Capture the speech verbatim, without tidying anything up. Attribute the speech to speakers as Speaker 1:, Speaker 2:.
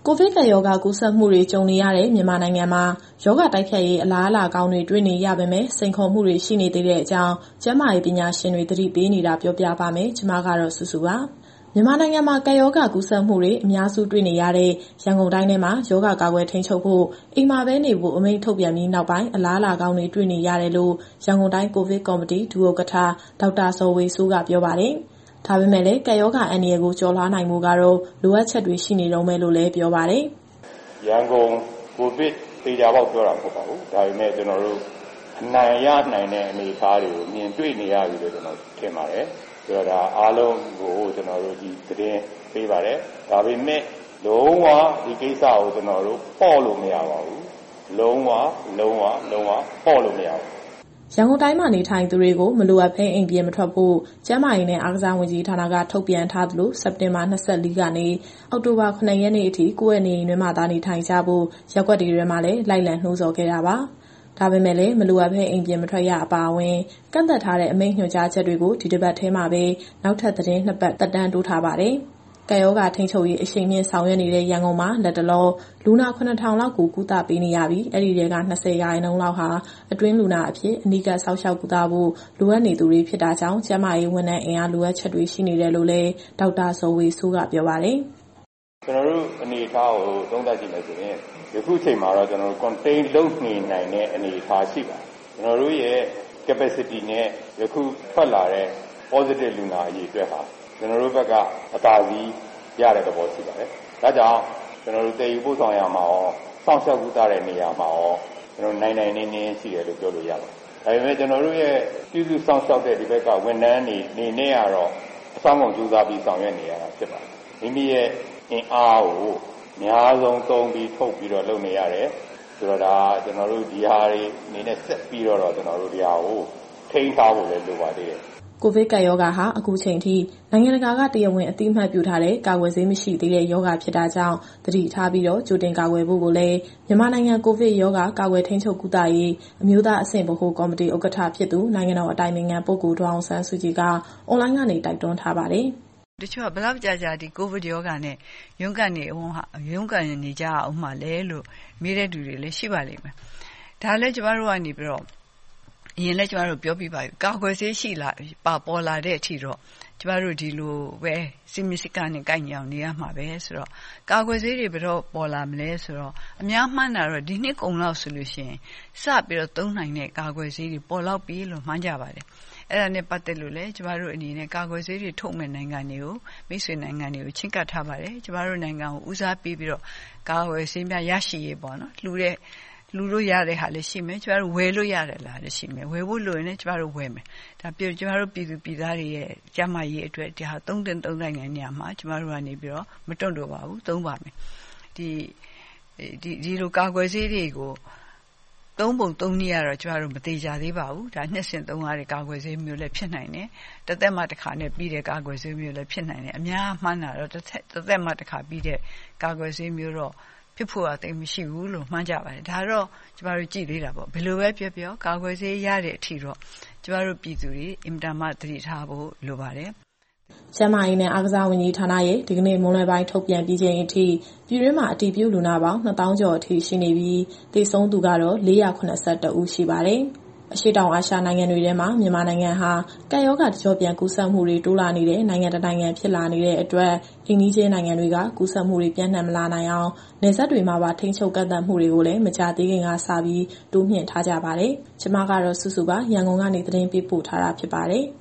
Speaker 1: ကိုဗစ်ကပ်ရောဂါကူးစက်မှုတွေကြုံနေရတဲ့မြန်မာနိုင်ငံမှာရောဂါတိုက်ဖျက်ရေးအလားအလာကောင်းတွေတွေ့နေရပေမဲ့စိန်ခေါ်မှုတွေရှိနေသေးတဲ့အကြောင်းကျန်းမာရေးပညာရှင်တွေသတိပေးနေတာပြောပြပါမယ်။ကျွန်မကတော့စုစုပါ။မြန်မာနိုင်ငံမှာကပ်ရောဂါကူးစက်မှုတွေအများစုတွေ့နေရတဲ့ရန်ကုန်တိုင်းထဲမှာရောဂါကာကွယ်ထိန်းချုပ်ဖို့အိမ်မှာပဲနေဖို့အမိန့်ထုတ်ပြန်ပြီးနောက်ပိုင်းအလားအလာကောင်းတွေတွေ့နေရတယ်လို့ရန်ကုန်တိုင်းကိုဗစ်ကော်မတီဒုဥက္ကဋ္ဌဒေါက်တာဇော်ဝေစိုးကပြောပါတယ်။ဒါပေမဲ့လည်းကပ်ရောဂါအန္တရာယ်ကိုကျော်လွှားနိုင်မှုကတော့လိုအပ်ချက်တွေရှိနေတော့မယ်လို့လည်းပြောပါတယ်
Speaker 2: ။ရန်ကုန်ကိုဗစ်သေချာပေါက်ပြောတာမဟုတ်ပါဘူး။ဒါပေမဲ့ကျွန်တော်တို့အနိုင်ရနိုင်တဲ့အနေအထားတွေကိုမြင်တွေ့နေရပြီလို့ကျွန်တော်ထင်ပါတယ်။ဆိုတော့ဒါအားလုံးကိုကျွန်တော်တို့ဒီသတင်းပေးပါတယ်။ဒါပေမဲ့လုံးဝဒီကိစ္စကိုကျွန်တော်တို့ပေါ့လို့မရပါဘူး။လုံးဝလုံးဝလုံးဝပေါ့လို့မရဘူး
Speaker 1: ရန်ကုန်တိုင်းမှာနေထိုင်သူတွေကိုမလိုအပ်ဘဲအိမ်ပြင်မထွက်ဖို့ကျန်းမာရေးနဲ့အားကစားဝန်ကြီးဌာနကထုတ်ပြန်ထားသလိုစက်တင်ဘာ၂၄ကနေအောက်တိုဘာခုနှစ်ရက်နေ့အထိကိုယ့်ရဲ့နေအိမ်တွင်းမှာသာနေထိုင်ကြဖို့ရပ်ကွက်တွေထဲမှာလည်းလိုက်လံနှိုးဆော်ခဲ့တာပါ။ဒါပေမဲ့လည်းမလိုအပ်ဘဲအိမ်ပြင်မထွက်ရအပါအဝင်ကန့်သတ်ထားတဲ့အမိန့်ညွှန်ကြားချက်တွေကိုဒီတစ်ပတ်ထဲမှာပဲနောက်ထပ်သတင်းနှစ်ပတ်သက်တမ်းတိုးထားပါတယ်။ကပ်ရောဂါထိန်းချုပ်ရေးအရှိန်မြင့်ဆောင်ရွက်နေတဲ့ရန်ကုန်မှာလက်တလောလူနာခုနှစ်ထောင်လောက်ကိုကုသပေးနေရပြီးအဲ့ဒီထဲက၂၀ရာခိုင်နှုန်းလောက်ဟာအတွင်းလူနာအဖြစ်အနီးကပ်ဆောက်ရှောက်ကုသဖို့လိုအပ်နေသူတွေဖြစ်တာကြောင့်ကျန်းမာရေးဝန်ထမ်းအင်အားလိုအပ်ချက်တွေရှိနေတယ်လို့လည်းဒေါက်တာဇော်ဝေစိုးကပြောပါတယ်
Speaker 2: ။ကျွန်တော်တို့အနေအထားကိုသုံးသပ်ကြည့်မယ်ဆိုရင်ယခုချိန်မှာတော့ကျွန်တော်တို့ contain လုပ်နေနိုင်တဲ့အနေအထားရှိပါတယ်။ကျွန်တော်တို့ရဲ့ capacity နဲ့ယခုထွက်လာတဲ့ positive လူနာအရေအတွက်ဟာကျွန်တော်တို့ဘက်ကအသာစီးရတဲ့သဘောရှိပါတယ်။ဒါကြောင့်ကျွန်တော်တို့တည်ယူပို့ဆောင်ရမှာရောစောင့်ရှောက်ကူတာတဲ့နေရာမှာရောကျွန်တော်နိုင်နိုင်နေနေရှိတယ်လို့ပြောလို့ရပါတယ်။ဒါပေမဲ့ကျွန်တော်တို့ရဲ့ပြုစုစောင့်ရှောက်တဲ့ဒီဘက်ကဝန်ထမ်းတွေနေနေရတော့အဆောင်ကုန်ကြိုးစားပြီးဆောင်ရွက်နေရတာဖြစ်ပါတယ်။မိမိရဲ့အင်အားကိုအများဆုံးသုံးပြီးထုတ်ပြီးတော့လုပ်နေရတယ်။ဆိုတော့ဒါကျွန်တော်တို့ဒီဟာတွေအနေနဲ့ဆက်ပြီးတော့ကျွန်တော်တို့ဒီဟာကိုထိန်းထားဖို့လည်းလိုပါသေးတယ်။
Speaker 1: ကိုဗစ်ကပ်ရောဂါဟာအခုချိန်ထိနိုင်ငံတကာကတရားဝင်အသိအမှတ်ပြုထားတဲ့ကာကွယ်ဆေးမရှိသေးတဲ့ရောဂါဖြစ်တာကြောင့်သတိထားပြီးတော့ကြိုတင်ကာကွယ်ဖို့ကိုလည်းမြန်မာနိုင်ငံကိုဗစ်ရောဂါကာကွယ်ထိန်းချုပ်ကုသရေးအမျိုးသားအဆင့်ဗဟိုကော်မတီဥက္ကဋ္ဌဖြစ်သူနိုင်ငံတော်အတိုင်ပင်ခံပုဂ္ဂိုလ်ဒေါ်အောင်ဆန်းစုကြည်ကအွန်လိုင်းကနေတိုက်တွန်းထားပါတယ်
Speaker 3: ။တချို့ကဘလောက်ကြာကြာဒီကိုဗစ်ရောဂါနဲ့ရုန်းကန်နေအောင်ဟာရုန်းကန်နေကြအောင်မှလဲလို့မေးတဲ့သူတွေလည်းရှိပါလိမ့်မယ်။ဒါလည်းကျမတို့ကနေပြီးတော့အရင်လည်းကျမတို့ပြောပြပါပြီကာကွယ်ဆေးရှိလာပါပေါ်လာတဲ့အထိတော့ကျမတို့ဒီလိုပဲစီမီစကနဲ့ကိုက်ညောင်နေရမှာပဲဆိုတော့ကာကွယ်ဆေးတွေဘယ်တော့ပေါ်လာမလဲဆိုတော့အများမှန်းတာတော့ဒီနှစ်ကုန်လောက်ဆိုလို့ရှိရင်စပြီးတော့သုံးနိုင်တဲ့ကာကွယ်ဆေးတွေပေါ်လောက်ပြီလို့မှန်းကြပါတယ်အဲ့ဒါနဲ့ပတ်သက်လို့လည်းကျမတို့အနေနဲ့ကာကွယ်ဆေးတွေထုတ်မဲ့နိုင်ငံတွေကိုမိတ်ဆွေနိုင်ငံတွေကိုချင့်ကပ်ထားပါတယ်ကျမတို့နိုင်ငံကိုဦးစားပေးပြီးတော့ကာကွယ်ဆေးများရရှိရေးပေါ့နော်လှူတဲ့လူလို့ရတဲ့ဟာလည်းရှိမယ်ကျမတို့ဝယ်လို့ရတယ်လားလည်းရှိမယ်ဝယ်ဖို့လိုရင်လည်းကျမတို့ဝယ်မယ်ဒါပြကျမတို့ပြည်သူပြည်သားတွေရဲ့ကျန်းမာရေးအတွက်ဒီဟာသုံးတင်သုံးနိုင်တဲ့နေရာမှာကျမတို့ကနေပြီးတော့မတွန့်တော့ပါဘူးသုံးပါမယ်ဒီဒီဒီလိုကာကွယ်ဆေးတွေကိုသုံးပုံသုံးနည်းကတော့ကျမတို့မသေးကြသေးပါဘူးဒါနှစ်စဉ်သုံးရတဲ့ကာကွယ်ဆေးမျိုးလည်းဖြစ်နိုင်တယ်တစ်သက်မှတစ်ခါနဲ့ပြီးတဲ့ကာကွယ်ဆေးမျိုးလည်းဖြစ်နိုင်တယ်အများမှန်းတာတော့တစ်သက်တစ်သက်မှတစ်ခါပြီးတဲ့ကာကွယ်ဆေးမျိုးတော့ဖြစ်ဖို့အသိမရှိဘူးလို့မှန်းကြပါတယ်ဒါတော့ကျမတို့ကြည့်သေးတာပေါ့ဘယ်လိုပဲပြောပြောကာကွယ်ဆေးရတဲ့အထိတော့ကျမတို့ပြည်သူတွေအင်တာမသတိထားဖို့လိုပါတယ်
Speaker 1: ကျန်းမာရေးနဲ့အားကစားဝန်ကြီးဌာနရဲ့ဒီကနေ့မွန်းလွဲပိုင်းထုတ်ပြန်ပြီးချိန်အထိပြည်တွင်းမှာအတည်ပြုလူနာပေါင်းနှစ်သောင်းကျော်အထိရှိနေပြီးသေဆုံးသူကတော့လေးရာခုနှစ်ဆယ့်တစ်ဦးရှိပါတယ်။အရှေ့တောင်အာရှနိုင်ငံတွေထဲမှာမြန်မာနိုင်ငံဟာကပ်ရောဂါတကျော့ပြန်ကူးစက်မှုတွေတိုးလာနေတဲ့နိုင်ငံတစ်နိုင်ငံဖြစ်လာနေတဲ့အတွက်အိမ်နီးချင်းနိုင်ငံတွေကကူးစက်မှုတွေပြန့်နှံ့မလာနိုင်အောင်နယ်စပ်တွေမှာပါထိန်းချုပ်ကန့်သတ်မှုတွေကိုလည်းမကြာသေးခင်ကစပြီးတိုးမြှင့်ထားကြပါတယ်။ကျွန်မကတော့စုစုပါရန်ကုန်ကနေသတင်းပေးပို့ထားတာဖြစ်ပါတယ်။